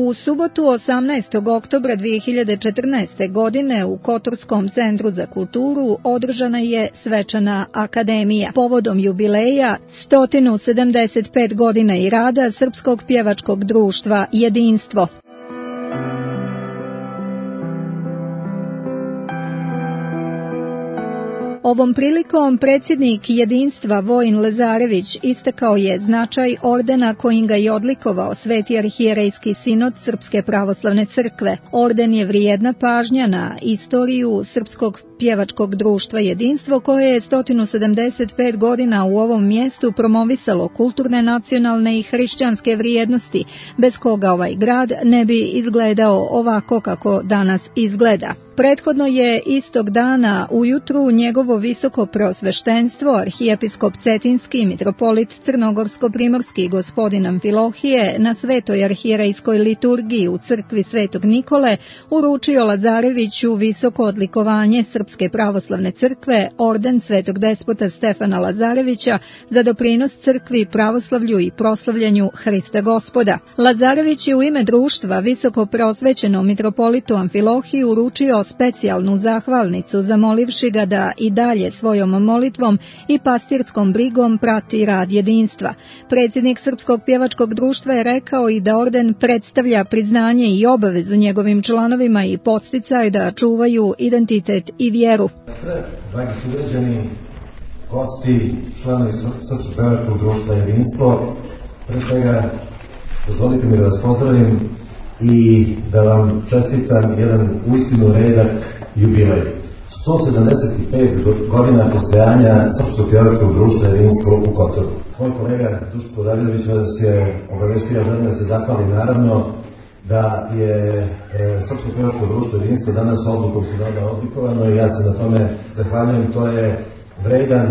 U subotu 18. oktobra 2014. godine u Kotorskom centru za kulturu održana je svečana akademija. Povodom jubileja 175 godina i rada Srpskog pjevačkog društva Jedinstvo. Ovom prilikom predsjednik Jedinstva Vojin Lazarević istakao je značaj ordena kojim ga je odlikovao Sveti arhijerejski sinod Srpske pravoslavne crkve. Orden je vrijedna pažnja na istoriju Srpskog pjevačkog društva Jedinstvo, koje je 175 godina u ovom mjestu promovisalo kulturne, nacionalne i hrišćanske vrijednosti, bez koga ovaj grad ne bi izgledao ovako kako danas izgleda. Prethodno je istog dana ujutru njegovo visoko preosveštenstvo, arhijepiskop Cetinski, mitropolit Crnogorsko-primorski gospodin Amfilohije, na svetoj arhijerejskoj liturgiji u crkvi Svetog Nikole uručio Lazareviću visoko odlikovanje Srpske pravoslavne crkve, orden Svetog despota Stefana Lazarevića za doprinos crkvi, pravoslavlju i proslavljanju Hrista Gospoda. Lazarević je u ime društva visoko preosvećenom mitropolitu Amfilohiji uručio specijalnu zahvalnicu, zamolivši ga da i dalje svojom molitvom i pastirskom brigom prati rad Jedinstva. Predsjednik Srpskog pjevačkog društva je rekao i da orden predstavlja priznanje i obavezu njegovim članovima i podsticaj da čuvaju identitet i vjeru. Dragi sugrađani, gosti, članovi Srpskog pjevačkog društva Jedinstvo, pre svega dozvolite mi da vas pozdravim i da vam čestitam jedan uistinu redak jubilej. 175 godina postojanja Srpskog pjevačkog društva Jedinstvo u Kotoru. Moj kolega Duško Davidović vas je obavestio, želim da se zahvali naravno da je Srpsko pjevačko društvo Jedinstvo danas odlukom sinoda odlikovano i ja se na tome zahvaljujem. To je vredan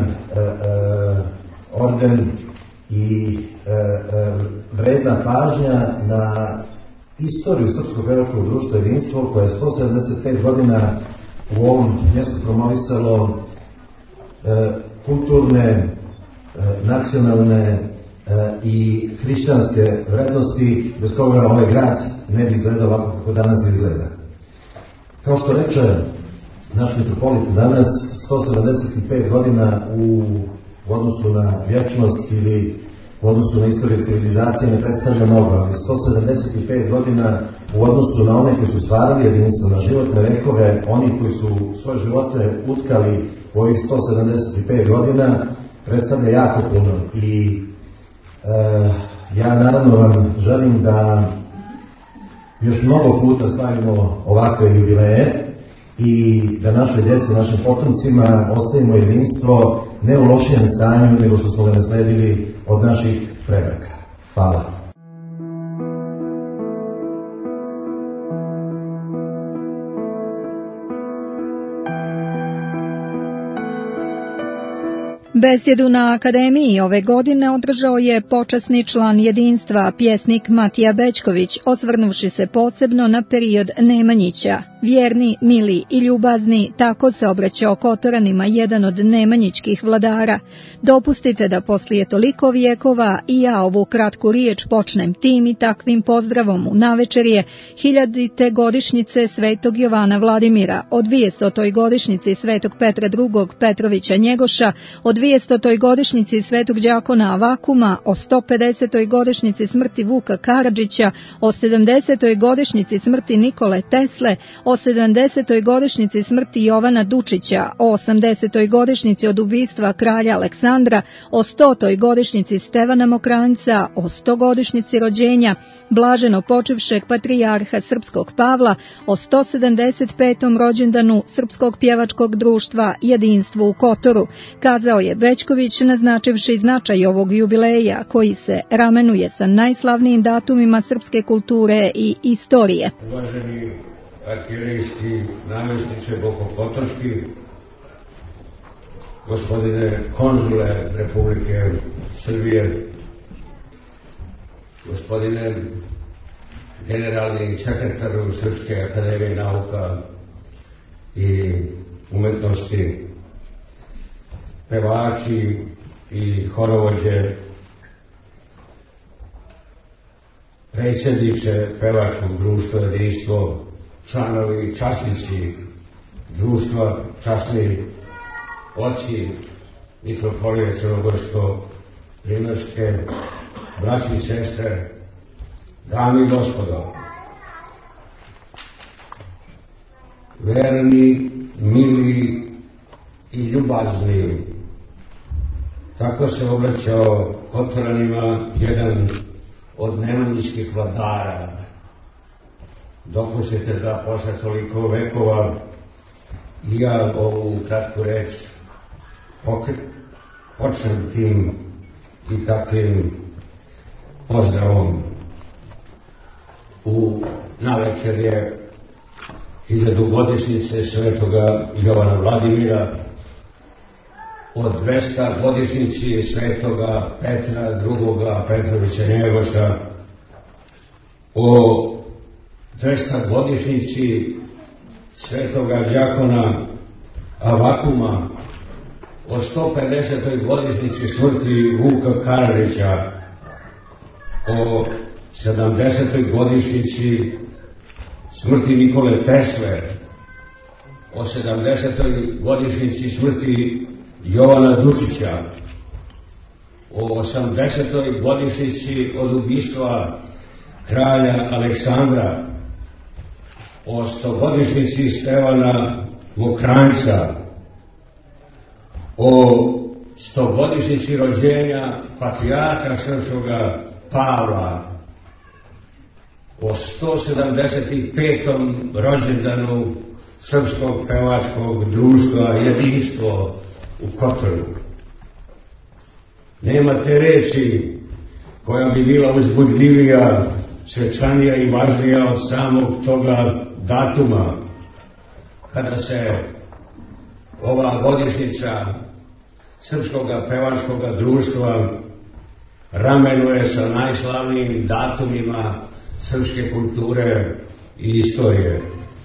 orden i vredna pažnja na istoriju Srpskog pjevačkog društva Jedinstvo, koje je 175 godina u ovom mjestu promovisalo kulturne, nacionalne i hrišćanske vrednosti, bez koga ovaj grad ne bi izgledao ovako kako danas izgleda. Kao što reče naš mitropolit danas, 175 godina u odnosu na vječnost ili u odnosu na istoriju civilizacije ne predstavlja mnogo, ali 175 godina u odnosu na one koji su stvarali Jedinstvo, na životne vekove, oni koji su svoje živote utkali u ovih 175 godina, predstavlja jako puno. I ja naravno vam želim da još mnogo puta slavimo ovakve jubileje i da našoj djeci, našim potomcima ostavimo Jedinstvo ne u lošijem stanju nego što smo ga nasledili od naših predaka. Hvala. Besjedu na akademiji ove godine održao je počasni član Jedinstva, pjesnik Matija Bećković, osvrnuvši se posebno na period Nemanjića. Vjerni, mili i ljubazni, tako se obraćao Kotoranima jedan od nemanjićkih vladara. Dopustite da poslije toliko vjekova i ja ovu kratku riječ počnem tim i takvim pozdravom u navečerje 1000. godišnjice Svetog Jovana Vladimira, o 200. godišnjici Svetog Petra II. Petrovića Njegoša, o 200. godišnjici Svetog đakona Avakuma, o 150. godišnjici smrti Vuka Karadžića, o 70. godišnjici smrti Nikole Tesle, o 70. godišnjici smrti Jovana Dučića, o 80. godišnjici od ubistva kralja Aleksandra, o 100. godišnjici Stevana Mokranjca, o 100. godišnjici rođenja blaženo počivšeg patrijarha Srpskog Pavla, o 175. rođendanu Srpskog pjevačkog društva Jedinstvo u Kotoru, kazao je Bećković, naznačivši značaj ovog jubileja koji se ramenuje sa najslavnijim datumima srpske kulture i istorije. Uvaženi arhijerejski namjesniče Bokokotorski, gospodine konzule Republike Srbije, gospodine generalni sekretaru Srpske akademije nauka i umetnosti, pevači i horovođe, predsjedniče pevačkog društva Jedinstvo, članovi, časnici društva, časni oci mitropolije Crnogorsko-Primorske, braći i sestre, dame i gospodo, verni, mili i ljubazni, tako se obraćao Kotoranima jedan od nemanjičkih vladara. Dopustite da posle toliko vekova i ja ovu kratku reč počnem tim i takvim pozdravom. Navečer je 1000-godišnjice svetoga Jovana Vladimira, od 200-godišnjici svetoga Petra II. Petrovića Njegoša, o 200-godišnjici svetoga đakona Avakuma, o 150. godišnjici smrti Vuka Karadžića, o 70. godišnjici smrti Nikole Tesle, o 70. godišnjici smrti Jovana Dučića, o 80. godišnjici od ubistva kralja Aleksandra, o 100-godišnjici Stevana Mokranjca, o 100-godišnjici rođenja patrijarha srpskoga Pavla, o 175. rođendanu Srpskog pevačkog društva Jedinstvo u Kotoru. Nema te reči koja bi bila uzbudljivija, svečanija i važnija od samog toga datuma, kada se ova godišnjica Srpskog pevačkog društva ramenuje sa najslavnijim datumima srpske kulture i istorije.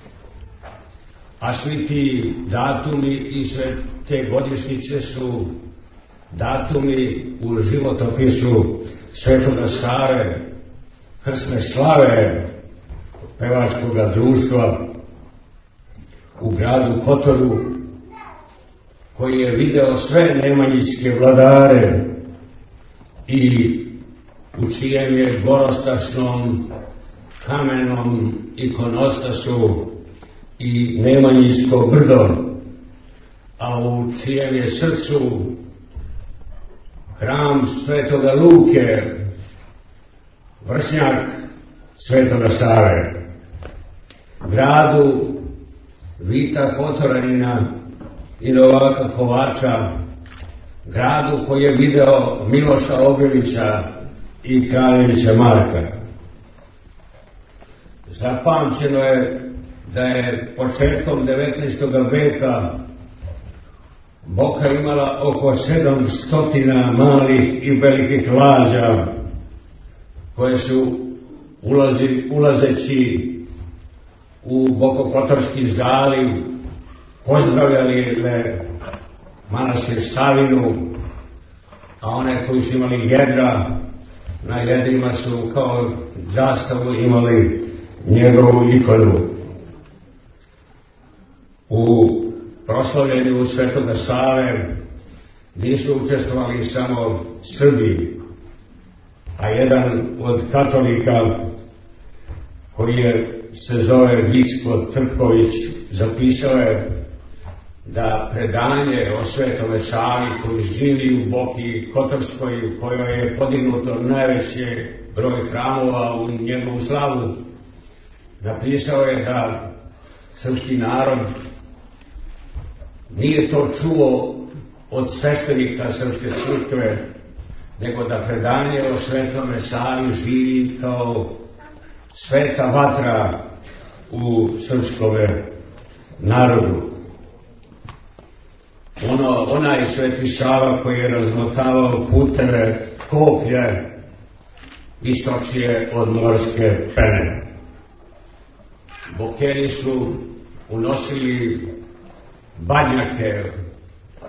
A svi ti datumi i sve te godišnjice su datumi u životopisu Svetoga Save, krsne slave pevačkog društva u gradu Kotoru, koji je video sve nemanjičke vladare i u čijem je gorostašnom kamenom ikonostasu i nemanjičko brdo, a u čijem je srcu hram Svetoga Luke, vršnjak Svetoga Save, gradu Vita Kotoranina i Novaka Kovača, gradu koji je video Miloša Obilića i Kraljevića Marka. Zapamćeno je da je početkom 19. veka Boka imala oko 700 malih i velikih lađa koje su ulazeći u Bokokotorski zaliv pozdravljali manastir Savinu, a one koji su imali jedra, na jedrima su kao zastavu imali njegovu ikonu. U proslavljenju Svetoga Save nisu učestvovali samo Srbi, a jedan od katolika koji se zove Vicko Trković zapisao je da predanje o Svetome Savi koji živi u Boki Kotorskoj, u kojoj je podignuto najveći broj hramova u njegovu slavu, napisao je da srpski narod nije to čuo od sveštenika Srpske crkve, nego da predanje o Svetome Savi živi kao sveta vatra u srpskome narodu. Onaj Sveti Sava koji je razmotavao puteve koplje istočije od morske pene. Bokeri su unosili badnjake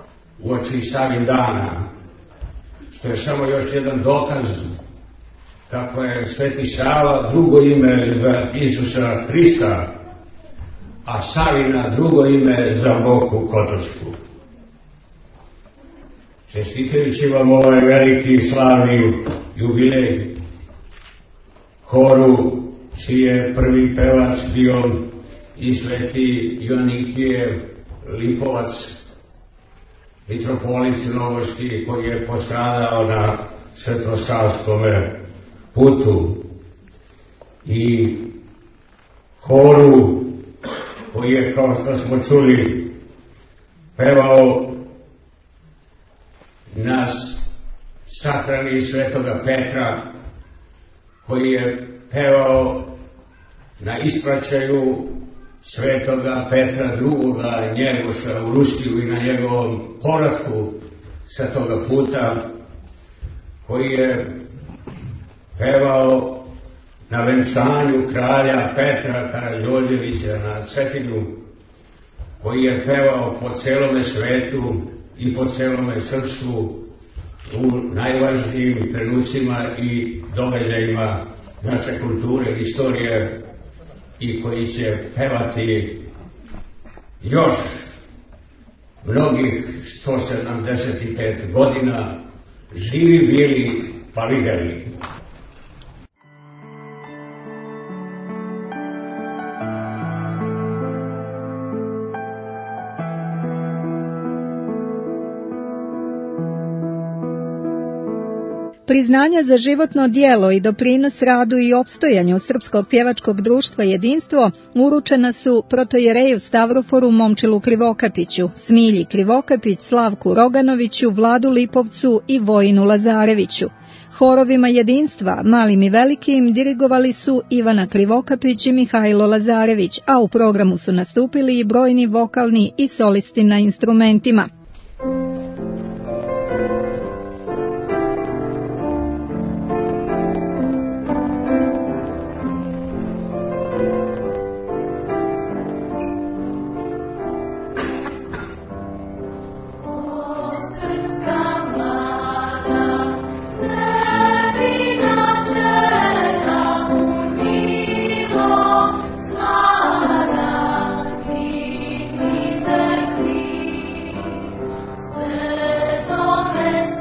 uoči Savin dana, što je samo još jedan dokaz kako je Sveti Sava drugo ime za Isusa Hrista, a Savina drugo ime za Boku Kotorsku. Čestitajući vam ovaj veliki slavni jubilej, horu čiji je prvi pevač bio i Sveti Joanikije Lipovac, mitropolit crnogorski koji je postradao na svetosavskome putu, i horu koji je, kao što smo čuli, pevao na sahrani Svetoga Petra, koji je pevao na ispraćaju Svetoga Petra II. Njegoša u Rusiju i na njegovom povratku sa toga puta, koji je pevao na venčanju kralja Petra Karađorđevića na Cetinju, koji je pevao po celome svetu i po celome srpstvu u najvažnijim trenucima i događajima naše kulture i istorije, i koji će pevati još mnogih 175 godina. Živi bili pa videli. Priznanja za životno djelo i doprinos radu i opstojanju Srpskog pjevačkog društva Jedinstvo uručena su protojereju Stavroforu Momčilu Krivokapiću, Smilji Krivokapić, Slavku Roganoviću, Vladu Lipovcu i Vojinu Lazareviću. Horovima Jedinstva, malim i velikim, dirigovali su Ivana Krivokapić i Mihajlo Lazarević, a u programu su nastupili i brojni vokalni i solisti na instrumentima. Tome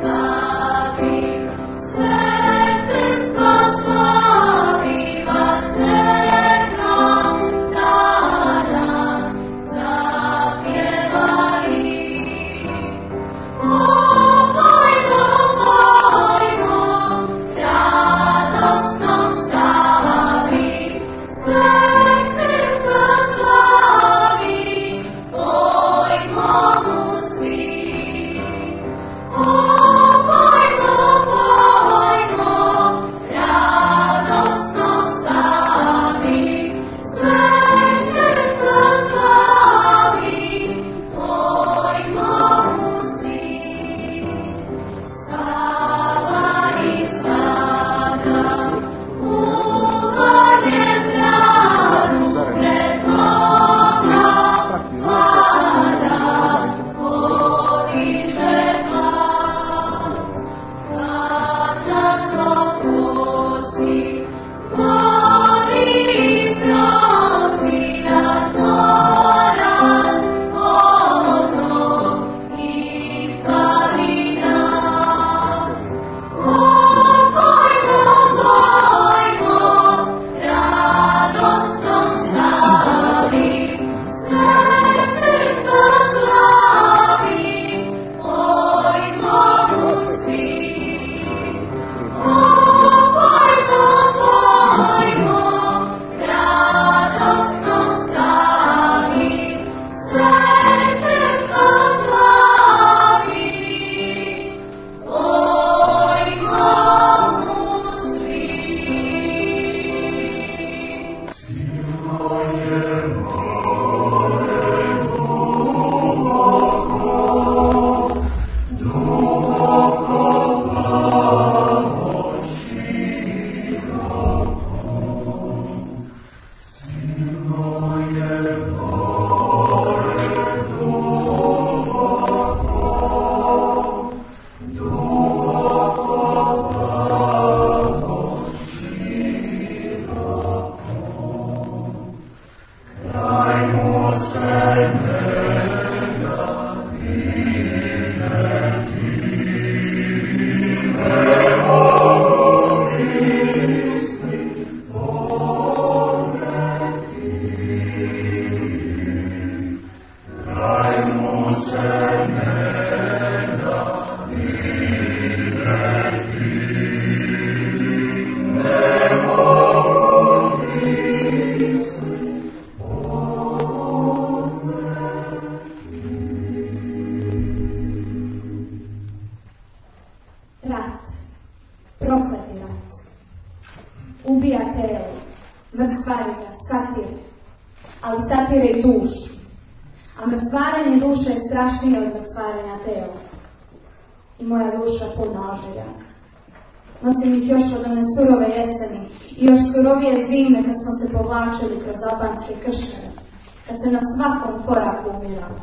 satire i dušu, a mrstvarenje duše je strašnije od mrstvarenja tela. I moja duša puna ožiljaka. Nosim ih još od one surove jeseni i još surovije zime kad smo se povlačili kroz albanske krševe, kad se na svakom koraku umiralo.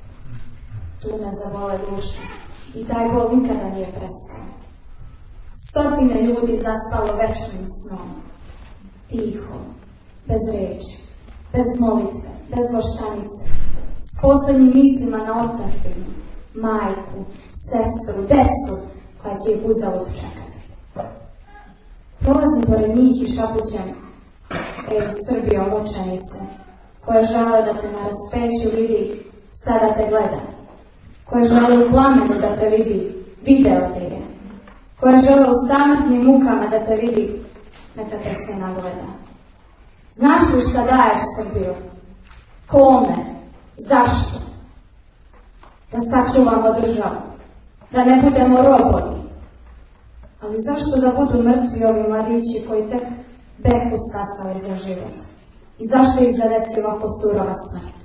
Tu me zavole duše i taj bol nikada nije prestao. Stotine ljudi zaspalo večnim snom. Tiho, bez reči, bez molitve, bez voštanice, s poslednjim mislima na otadžbinu, majku, sestru, decu koja će ih uzalud čekati. Prolazim pored njih i šapućem: ej, Srbijo, mučenice, koja žele da te na raspeću vidi, sada te gleda. Koja žele u plamenu da te vidi, video te je. Koja žele u samotnim mukama da te vidi, neka te se nagleda. Znaš li šta daješ, Srbijo? Kome? Zašto? Da sačuvamo državu, da ne budemo robovi. Ali zašto da budu mrtvi ovi mladići koji tek behu stasali za život? I zašto ih zadesi ovako surova smrt?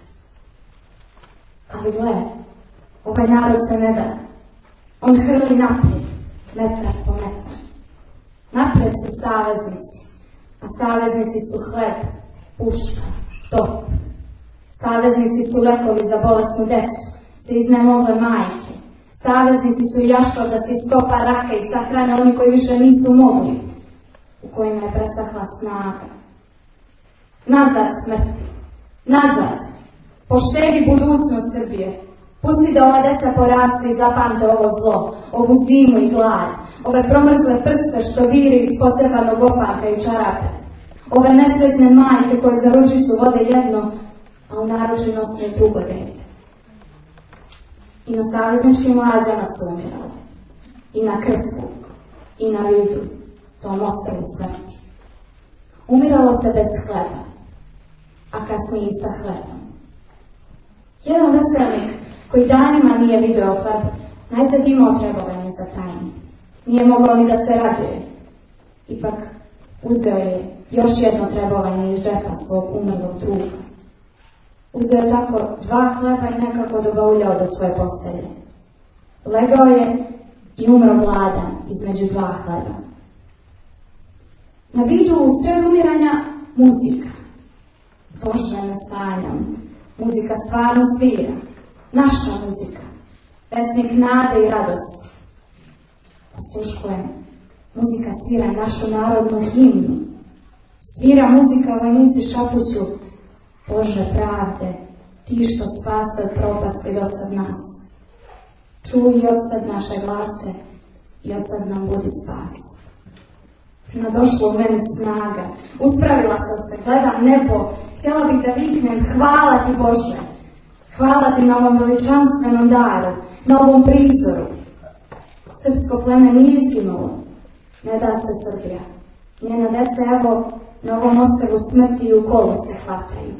Ali gle, ovaj narod se ne da. On hrli naprijed, metar po metar. Naprijed su saveznici, a saveznici su hleb, puška, top. Saveznici su lekovi za bolesnu decu, za iznemogle majke. Saveznici su jašo da se iskopa rake i sahrane oni koji više nisu mogli, u kojima je presahla snaga. Nazad, smrti, nazad, poštedi budućnost Srbije. Pusti da ova deca porastu i zapamte ovo zlo, ovu zimu i glad, ove promrzle prste što vire iz pocepanog opanka i čarape, ove nesrećne majke koje za ručicu vode jedno, a u naruči nose drugo dete. I na savezničkim lađama su umirali, i na Krfu, i na Vidu, tom ostrvu smrti. Umiralo se bez hleba, a kasnije i sa hlebom. Jedan veselnik koji danima nije video hleb, najzad imao trebovanje za tajnu. Nije mogao ni da se raduje. Ipak uzeo je još jedno trebovanje iz džepa svog umrlog druga. Uzeo tako 2 hleba i nekako dobauljao do svoje postelje. Legao je i umro gladan između 2 hleba. Na Vidu u sred umiranja muzika. Bože, ne sanjam. Muzika stvarno svira. Naša muzika. Pesnik nade i radosti. Osluškujem. Muzika svira našu narodnu himnu. Svira muzika vojnici šapuću: Bože pravde, ti što spase od propasti dosad nas. Čuj i odsad naše glase i odsad nam budi spas. Nadošla u meni snaga, uspravila sam se, gledam nebo, htjela bih da viknem: hvala ti, Bože, hvala ti na ovom veličanstvenom daru, na ovom prizoru. Srpsko pleme nije izginulo, ne da se Srbija. Njena deca, evo, na ovom ostrvu smrti i u kolu se hvataju.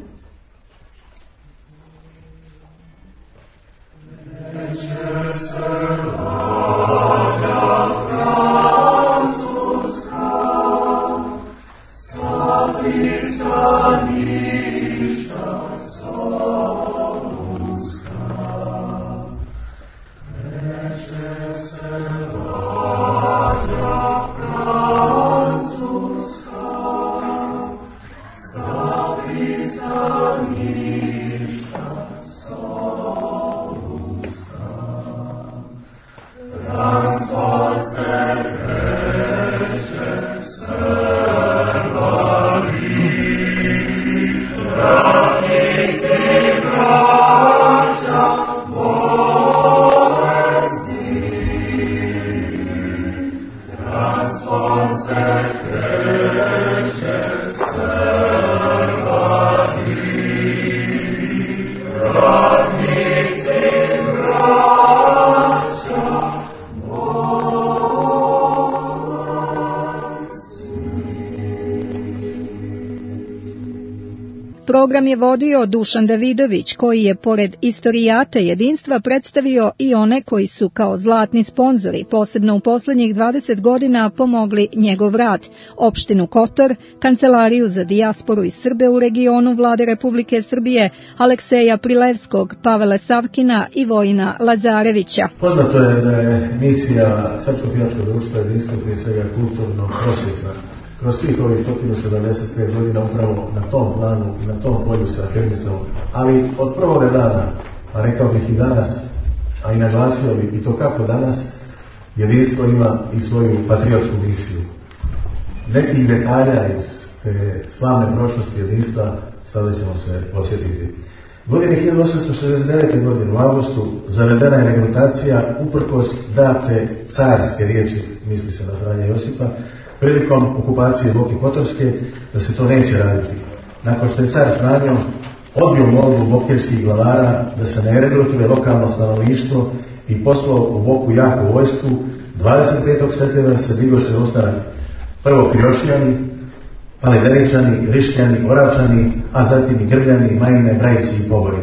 Program je vodio Dušan Davidović, koji je pored istorijata jedinstva predstavio i one koji su kao zlatni sponzori, posebno u posljednjih 20 godina pomogli njegov rad, opštinu Kotor, Kancelariju za dijasporu i Srbe u regionu Vlade Republike Srbije, Alekseja Prilevskog, Pavela Savkina i Vojina Lazarevića. Poznato je da je misija Srpskog pjevačkog društva jedinstvo prije svega kulturno-prosvjetna. Kroz svih ovih 175 godina upravo na tom planu i na tom polju se afirmisao, ali od prvoga dana, a rekao bih i danas, a i naglasio bih i to kako danas, jedinstvo ima i svoju patriotsku misiju. Nekih detalja iz slavne prošlosti jedinstva sada ćemo se posjetiti. Godine 1869. godine u avgustu zavedena je regrutacija uprkos date carske riječi, misli se na Franje Josipa, prilikom okupacije Boke Kotorske, da se to neće raditi. Nakon što je car Franjo odbio molbu bokerskih glavara da se ne regrutuje lokalno stanovništvo i poslao u Boku jaku vojsku, 25. septembra se digoše ustanak prvo Kriošljani, pa Ledeničani, Rišljani, Oravčani, a zatim i Grljani, Majine, Brajići i Pobori.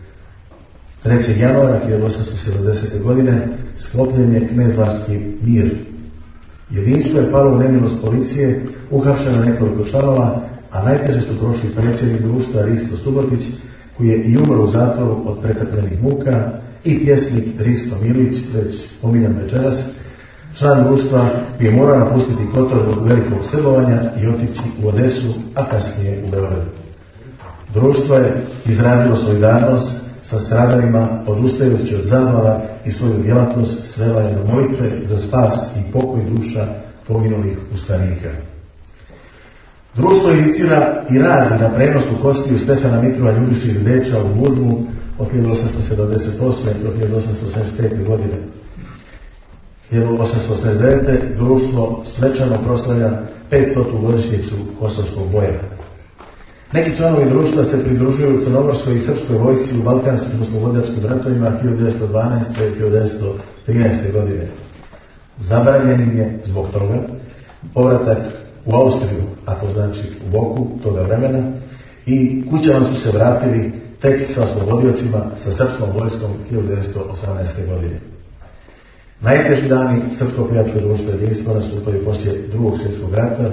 3. januara 1870. godine sklopljen je knezlarski mir. Jedinstvo je palo u nemilost policije, uhapšeno nekoliko članova, a najteže su prošli predsjednik društva Risto Subotić, koji je i umro u zatvoru od pretrpljenih muka, i pjesnik Risto Milić, već pominjan večeras, član društva koji je morao napustiti Kotor zbog velikog srbovanja i otići u Odesu, a kasnije u Beogradu. Društvo je izrazilo solidarnost sa stradalima, odustajući od zabava i svoju djelatnost svela je na molitve za spas i pokoj duša poginulih ustanika. Društvo inicira i radi na prenosu kostiju Stefana Mitrova Ljubiša iz Beča u Budvu od 1878. do 1885. godine. 1889. društvo svečano proslavlja 500. godišnjicu Kosovskog boja. Neki članovi društva se pridružuju crnogorskoj i srpskoj vojsci u balkanskim oslobodilačkim ratovima 1912. i 1913. godine. Zabranjen im je zbog toga povratak u Austriju, a to znači u Boku toga vremena, i kućama su se vratili tek sa oslobodiocima sa srpskom vojskom 1918. godine. Najteži dani Srpskog pjevačkog društva jedinstva nastupaju poslije Drugog svjetskog rata.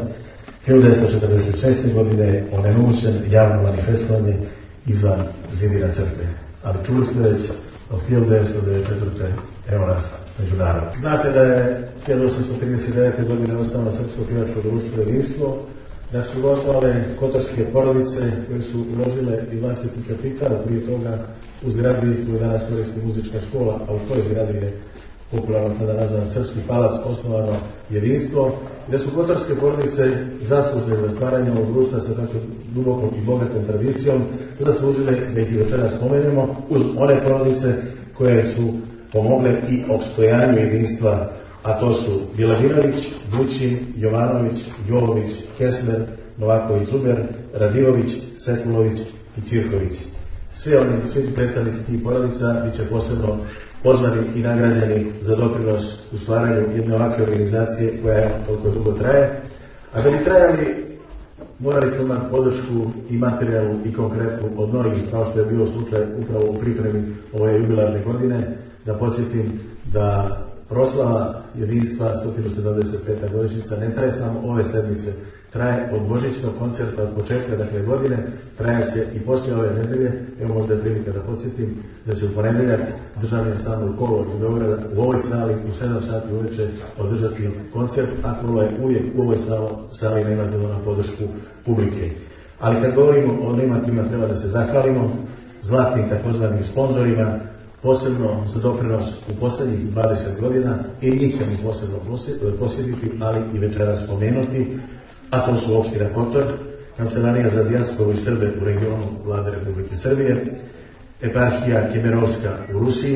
1946. godine je onemogućen javno manifestovanje izvan zidina crkve. Ali čuli ste već od 1994. evo nas među narodom. Znate da je 1839. godine osnovano Srpsko pjevačko društvo jedinstvo, da su ostale kotorske porodice koje su uložile i vlastiti kapital prije toga u zgradi koju danas koristi muzička škola, a u toj zgradi je popularno tada nazvan Srpski palac osnovano jedinstvo, gdje su kotorske porodice zaslužne za stvaranje ovog društva sa tako dubokom i bogatom tradicijom, zaslužile da ih i večeras spomenemo, uz one porodice koje su pomogle i opstojanju jedinstva, a to su Biladinović, Bućin, Jovanović, Jolović, Kesler, Novaković, Zuber, Radivović, Sekulović i Ćirković. Svi predstavnici tih porodica bit će posebno pozvani i nagrađeni za doprinos u stvaranju jedne ovakve organizacije koja toliko dugo traje. A da bi trajali, morali smo imati podršku i materijalnu i konkretnu od mnogih, kao što je bio slučaj upravo u pripremi ove jubilarne godine. Da podsjetim da proslava jedinstva 175. godišnjica ne traje samo ove sedmice, traje od božićnog koncerta od početka godine, traje će i poslije ove nedelje. Evo možda je prilika da podsjetim da će u ponedjeljak državni ansambl Kolo iz Beograda u ovoj sali u 7 sati uveče održati koncert, a Kolo je uvijek u ovoj sali nailazilo na podršku publike. Ali kad govorimo o onima kojima treba da se zahvalimo, zlatnim takozvanim sponzorima, posebno za doprinos u posljednjih 20 godina, i njih ćemo posebno posjetiti, ali i večeras spomenuti, a to su opština Kotor, Kancelarija za dijasporu i Srbe u regionu Vlade Republike Srbije, eparhija Kemerovska u Rusiji,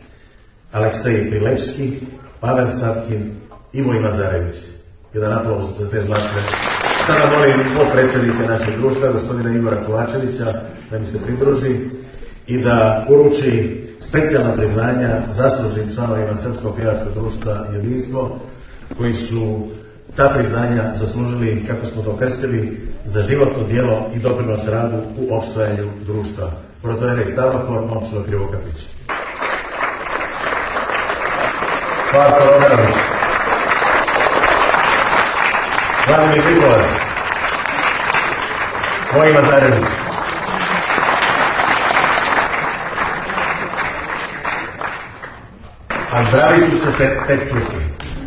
Aleksej Prilevski, Pavel Savkin i Vojina Lazarević. Jedan aplauz za te zlatne. Sada molim potpredsjednika našeg društva, gospodina Igora Kovačevića, da mi se pridruži i da uruči specijalna priznanja zaslužnim članovima Srpskog pjevačkog društva jedinstvo, koji su ta priznanja zaslužili, kako smo to krstili, za životno djelo i doprinos radu u opstojanju društva. Protojerej Stavrofor, Momčilo Krivokapić. Slavko Romerović. Vladimir Trikovac. Vojin Lazarević. A zdravi su se tek čuti.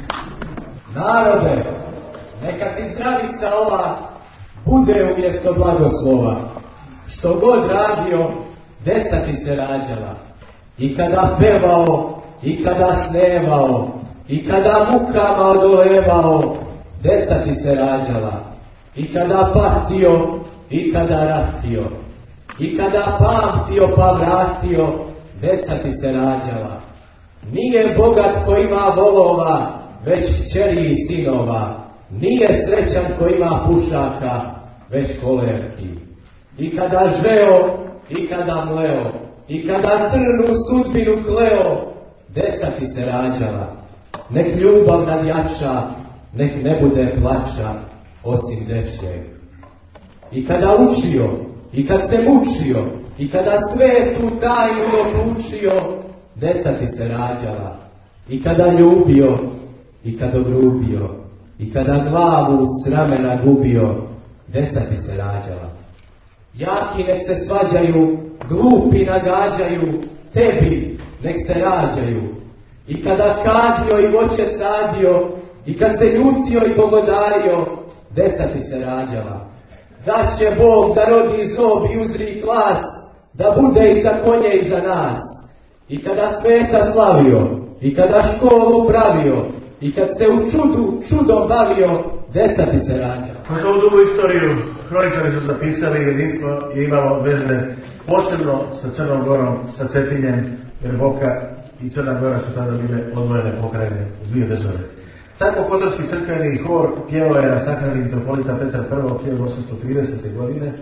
Narode, neka ti zdravica ova bude umjesto blagoslova. Što god radio, deca ti se rađala. I kada pevao, i kada snevao, i kada mukama odolevao, deca ti se rađala. I kada patio, i kada ratio, i kada pamtio pa vratio, deca ti se rađala. Nije bogat ko ima volova, već kćeri i sinova. Nije srećan ko ima pušaka, već kolerki. I kada žeo, i kada mleo, i kada crnu sudbinu kleo, deca ti se rađala. Nek ljubav nadjača, nek ne bude plača, osim dečjeg. I kada učio, i kad se mučio, i kada svetu tajnu dokučio, deca ti se rađala. I kada ljubio, i kada ogrubio, i kada glavu s ramena gubio, deca ti se rađala. Jaki nek se svađaju, glupi nagađaju, tebi nek se rađaju. I kada kadio i voće sadio, i kad se ljutio i pogodario, deca ti se rađala. Da će Bog da rodi zob i uzri glas, da bude i za konje i za nas. I kada sveta slavio, i kada školu pravio, i kad se u čudom bavio, deca ti se rađala. Kroz ovu dugu istoriju hroničari su zapisali, jedinstvo je imalo veze posebno sa Crnom Gorom, sa Cetinjem, jer Boka i Crna Gora su tada bile odvojene pokrajine u dvije države. Tako Kotorski crkveni hor pjevao je na sahrani mitropolita Petra I. 1830. godine,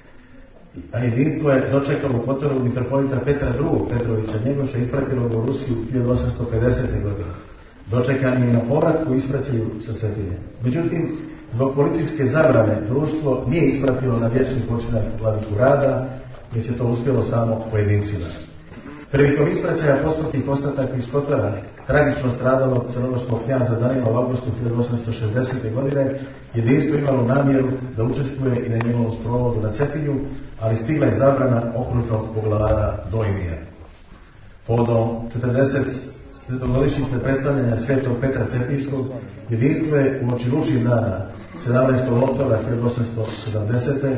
a jedinstvo je dočekalo u Kotoru mitropolita Petra II. Petrovića Njegoša i ispratilo ga u Rusiju 1850. godine. Dočekan je na povratku ispraćaju sa Cetinje. Međutim, zbog policijske zabrane društvo nije ispratilo na vječni počinak vladiku Rada, jer je to uspjelo samo pojedincima. Prilikom ispraćaja posmrtnih ostataka iz Kotora, tragično stradalog crnogorskog knjaza Danila u avgustu 1860. godine, jedinstvo imalo namjeru da učestvuje i na njegovom sprovodu na Cetinju, ali stigla je zabrana okružnog poglavara Dojmija. Povodom 40-godišnjice predstavljanja Svetog Petra Cetinjskog, jedinstvo je u oči lučih dana 17. oktobra 1870.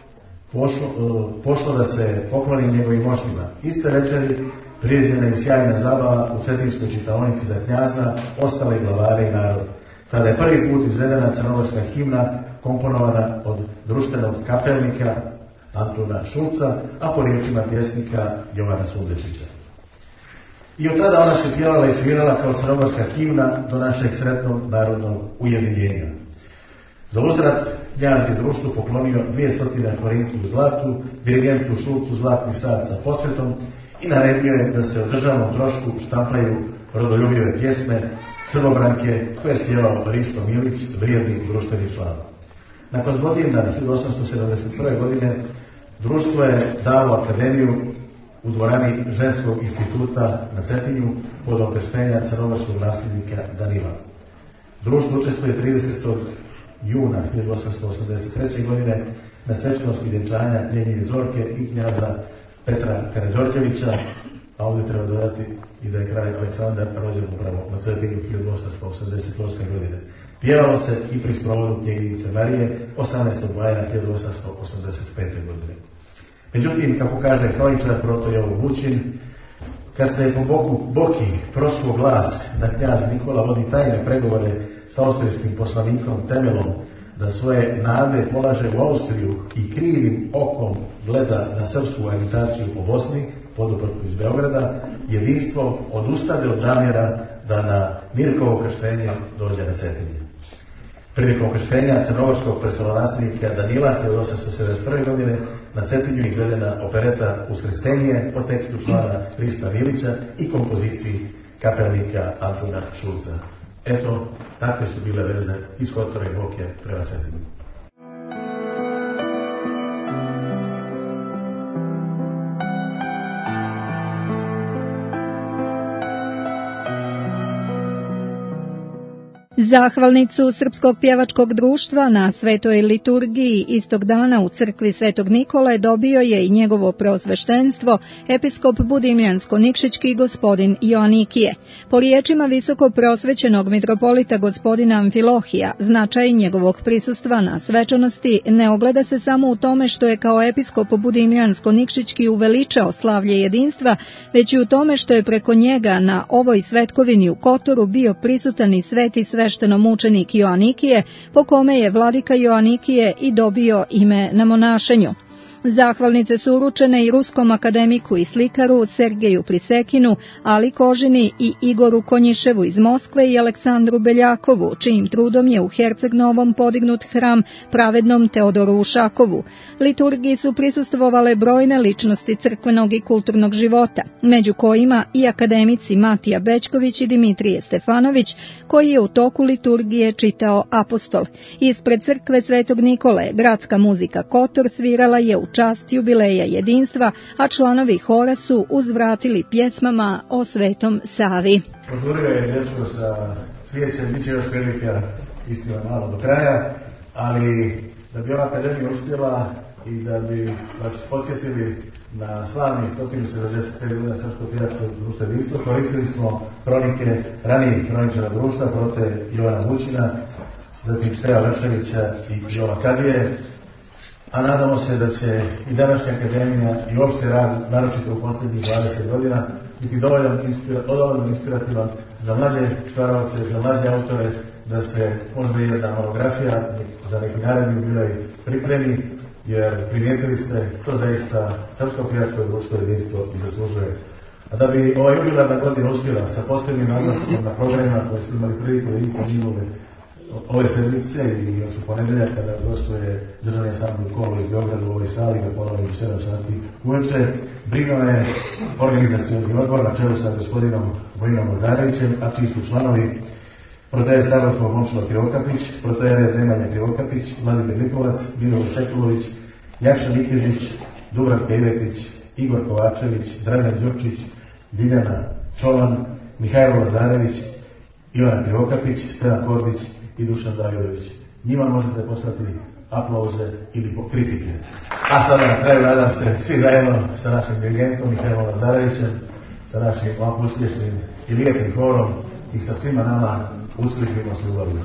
pošlo da se pokloni njegovim moštima. Iste večeri priređena je sjajna zabava u Cetinjskoj čitaonici za knjaza, ostale glavare i narod. Tada je prvi put izvedena crnogorska himna komponovana od društvenog kapelnika Antuna Šulca, a po riječima pjesnika Jovana Sundečića. I od tada ona se pjevala i svirala kao crnogorska himna do našeg sretnog narodnog ujedinjenja. Za uzvrat knjaz je društvu poklonio 200 forinti u zlatu, dirigentu Šulcu zlatni sat sa posvetom i naredio je da se o državnom trošku štampaju rodoljubive pjesme Srbobranke koje je spjevao Risto Milić, vrijedni društveni član. Nakon zgodina 1871. godine društvo je dalo akademiju u dvorani Ženskog instituta na Cetinju pod okrštenja crnogorskog nasljednika Danila. Društvo učestvuje 30. juna 1883. godine na svečanosti vjenčanja Ljenjine Zorke i knjaza Petra Karađorđevića, a ovdje treba dodati i da je kralj Aleksandar rođen upravo na Cetinju 1888. godine. Pjevalo se i pri sprovodu knjeginjice Marije 18. maja 1885. godine. Međutim, kako kaže hroničar Proto Jovo Bućin, kad se je po Boki prosuo glas da knjaz Nikola vodi tajne pregovore sa austrijskim poslanikom Temelom, da svoje nade polaže u Austriju i krivim okom gleda na srpsku agitaciju po Bosni, poduprtu iz Beograda, jedinstvo odustade od namjera da na Mirkovo krštenje dođe na Cetinje. Prilikom krštenja crnogorskog prestolonasljednika Danila 1871. godine na Cetinju izvedena opereta Uskrstenje po tekstu člana Rista Milića i kompoziciji kapelnika Antuna Šulca. Eto, takve su bile veze iz Kotora i Boke prema Cetini. Zahvalnicu Srpskog pjevačkog društva na svetoj liturgiji istog dana u crkvi Svetog Nikole dobio je i njegovo preosveštenstvo, episkop Budimljansko-Nikšićki gospodin Joanikije. Po riječima visoko preosvećenog mitropolita gospodina Amfilohija, značaj njegovog prisustva na svečanosti ne ogleda se samo u tome što je kao episkop Budimljansko-Nikšićki uveličao slavlje jedinstva, već i u tome što je preko njega na ovoj svetkovini u Kotoru bio prisutan i sveti sveštenomučenik Joanikije, po kome je vladika Joanikije i dobio ime na monašenju. Zahvalnice su uručene i ruskom akademiku i slikaru Sergeju Prisekinu, Ali Kožini i Igoru Konjiševu iz Moskve i Aleksandru Beljakovu, čijim trudom je u Herceg-Novom podignut hram pravednom Teodoru Ušakovu. Liturgiji su prisustvovale brojne ličnosti crkvenog i kulturnog života, među kojima i akademici Matija Bećković i Dimitrije Stefanović, koji je u toku liturgije čitao Apostol. Ispred crkve Svetog Nikole gradska muzika Kotor svirala je u čast jubileja jedinstva, a članovi hora su uzvratili pjesmama o Svetom Savi. Požurio je dečko sa cvijećem, bit će još prilika istina malo do kraja, ali da bi ova akademija uspjela i da bi vas podsjetili na slavni 175 godina Srpskog pjevačkog društva jedinstva, koristili smo kronike ranijih kroničara društva, prote Jovana Vućina, zatim Steja Vrševića i Jova Kadije, a nadamo se da će i današnja akademija i uopšte rad, naročito u posljednjih 20 godina, biti dovoljno inspirativan za mlađe stvaravce, za mlađe autore, da se možda jedna monografija za neki naredni jubilej pripremi, jer primijetili ste, to zaista Srpsko pjevačko društvo jedinstvo i zaslužuje. A da bi ova jubilarna godina uspjela sa posebnim naglaskom na programima koje smo imali priliku da vidite minule ove sedmice i još u ponedeljak kada gostuje državni ansambl Kolo iz Beograda u ovoj sali, da ponovim 7 sati uveče, brinuo je organizacioni odbor na čelu sa gospodinom Vojinom Lazarevićem, a čiji su članovi protejer Stavroslav Momčilo Krivokapić, protejer Nemanja Krivokapić, Vladimir Lipovac, Miroslav Sekulović, Jakša Nikezić, Dubravka Ivetić, Igor Kovačević, Dragan Đurčić, Diljana Čolan, Mihajlo Lazarević, Ivana Krivokapić, Stevan Korbić i Dušan Davidović. Njima možete poslati aplauze ili kritike. A sada na kraju nadam se svi zajedno sa našim dirigentom Mihajlom Lazarevićem, sa našim ovako uspješnim i lijepim horom i sa svima nama uskličimo s ljubavima.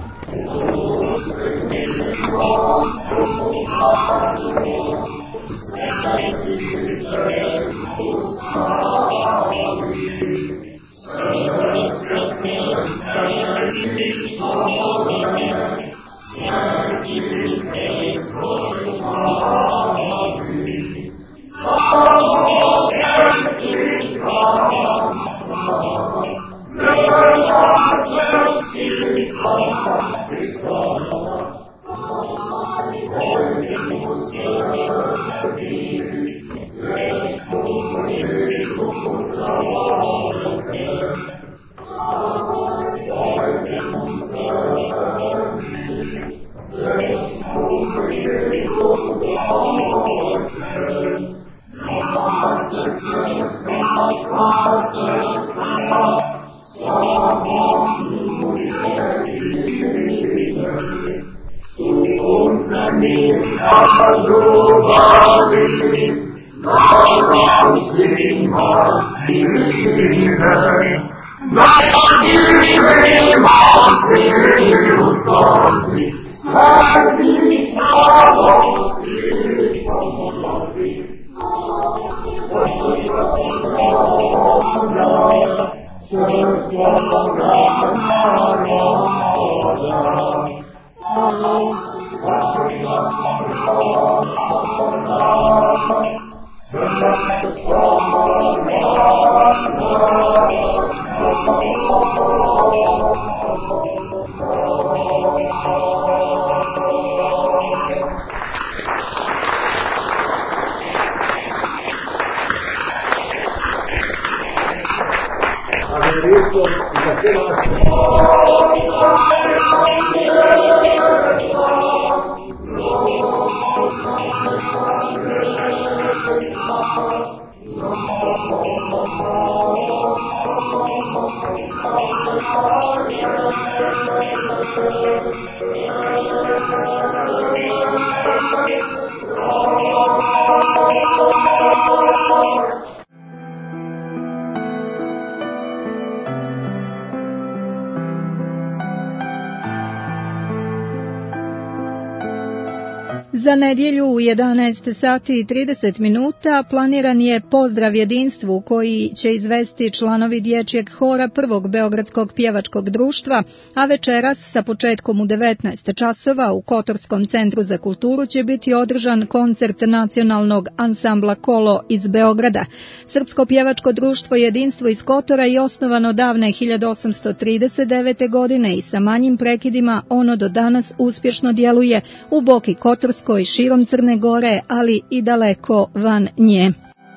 Za nedjelju u 11 sati i 30 minuta planiran je pozdrav jedinstvu koji će izvesti članovi dječjeg hora prvog Beogradskog pjevačkog društva, a večeras sa početkom u 19 časova u Kotorskom centru za kulturu će biti održan koncert nacionalnog ansambla Kolo iz Beograda. Srpsko pjevačko društvo Jedinstvo iz Kotora je osnovano davne 1839. godine i sa manjim prekidima ono do danas uspješno djeluje u Boki Kotorskoj, širom Crne Gore, ali i daleko van nje.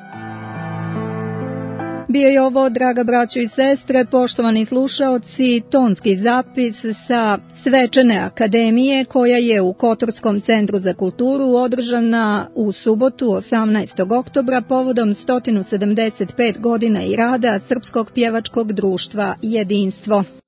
Bio je ovo, draga braćo i sestre, poštovani slušaoci, tonski zapis sa svečane akademije koja je u Kotorskom centru za kulturu održana u subotu 18. oktobra povodom 175 godina i rada Srpskog pjevačkog društva Jedinstvo.